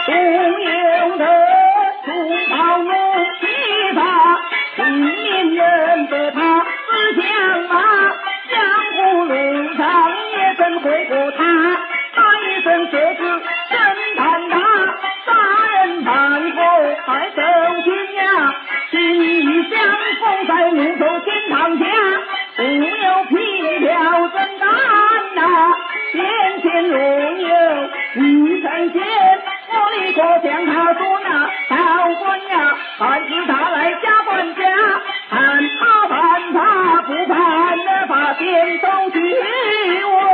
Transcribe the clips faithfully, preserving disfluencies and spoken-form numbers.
独有的出逃路西法，平民人得他思想马，江湖路上也曾会过他，他一生设置神探他，杀人犯后还走军呀，心意相逢在路头天堂下，不有平条怎敢呐？眼前若有一神仙，我立刻向他说那高官呀，还是他来加官家，看他判他不判的把点头去问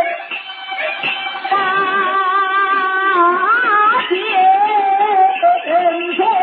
八仙说。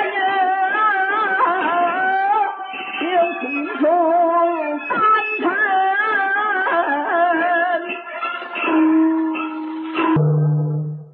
有青春丹城